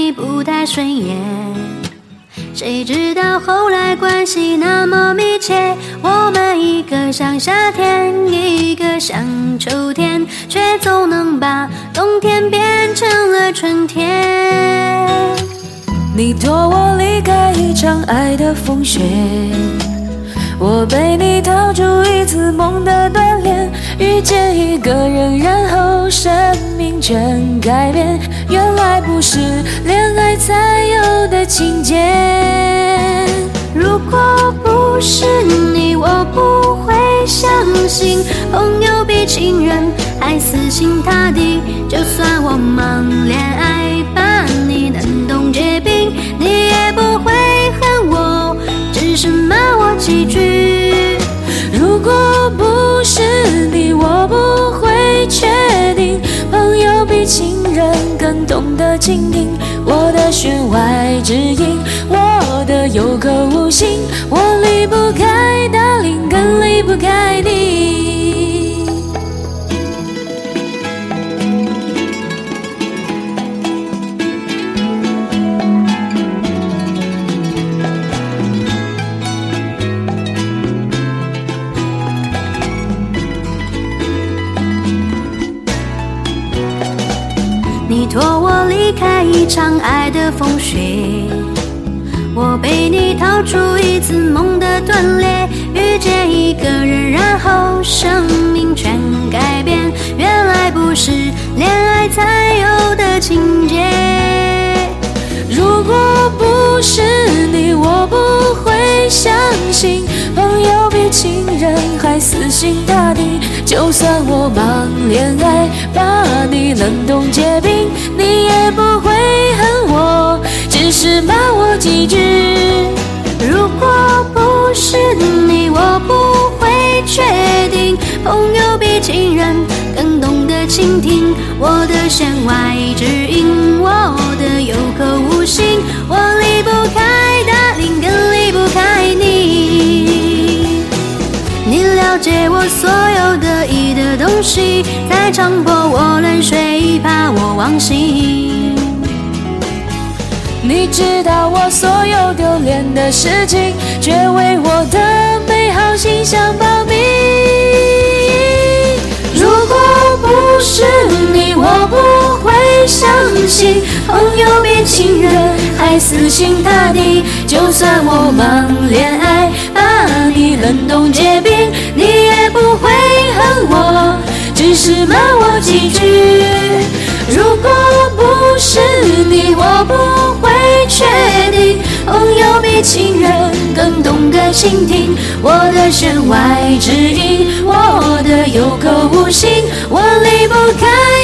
你不太顺眼，谁知道后来关系那么密切，我们一个像夏天，一个像秋天，却总能把冬天变成了春天。 你托我离开一场爱的风雪，我被你套出一次梦的锻炼，遇见一个人，然后生命全改变，原来不是恋爱才有的情节。 如果不是你，我不会相信朋友比情人还死心塌地，就算我忙恋爱把你冷冻结冰，你也不会恨我，只是骂我几句。 如果不是你，我不会确定朋友比情人更懂得倾听我的弦外之音，我的有口无心，我离不开darling，更离不开你。 你托我离开一场爱的风雪，我被你套出一次梦的断裂，遇见一个人，然后生命全改变，原来不是恋爱才有的情节。 如果不是你，我不会相信朋友比情人还死心塌地，就算我忙恋爱把你冷冻结冰，你也不会恨我，只是骂我几句。 如果不是你，我不会确定朋友比情人更懂得倾听我的弦外之音，我的有口无心，我离不开darling，更离不开你。你了解我所有得意的东西，才强迫我冷水，怕我忘形。 你知道我所有丢脸的事情，却为我的美好形象保密。如果不是你，我不会相信朋友比情人还死心塌地，就算我忙恋爱把你冷冻结冰，你也不会恨我，只是骂我几句。如果不是你，我不会确定朋友比情人更懂得倾听我的弦外之音，我的有口无心，我离不开